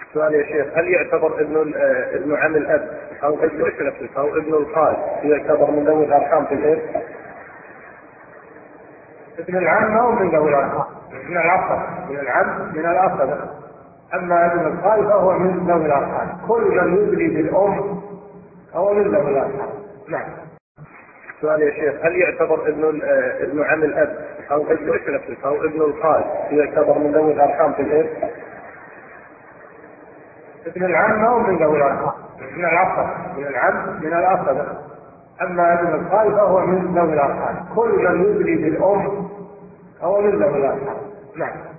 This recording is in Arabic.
سؤال يا شيخ، هل يعتبر ابن عم الاب او ابن الخال يعتبر من ذوي الارحام في الارث؟ ابن العم او من ذوي الارحام، من العصب، من العم من العصب. اما ابن الخال فهو من ذوي الارحام، كل من يدري بالام هو من ذوي الارحام. نعم. سؤال يا شيخ، هل يعتبر ابن عم الاب او ابن الخال يعتبر من ذوي الارحام في الارث؟ ابن العم او من ذوي الارحام، من العصب، من العم من العصب. اما ابن الخال فهو من ذوي الارحام، كل من يدري بالام هو من ذوي الارحام. نعم.